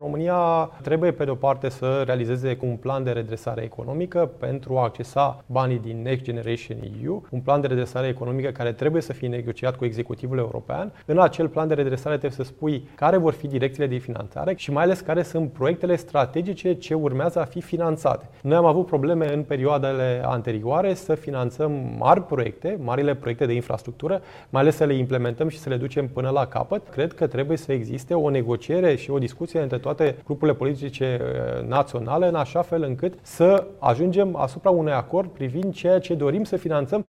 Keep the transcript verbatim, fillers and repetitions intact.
România trebuie, pe de o parte, să realizeze cu un plan de redresare economică pentru a accesa banii din Next Generation E U, un plan de redresare economică care trebuie să fie negociat cu executivul european. În acel plan de redresare trebuie să spui care vor fi direcțiile de finanțare și mai ales care sunt proiectele strategice ce urmează a fi finanțate. Noi am avut probleme în perioadele anterioare să finanțăm mari proiecte, marile proiecte de infrastructură, mai ales să le implementăm și să le ducem până la capăt. Cred că trebuie să existe o negociere și o discuție între toate grupurile politice naționale în așa fel încât să ajungem asupra unui acord privind ceea ce dorim să finanțăm.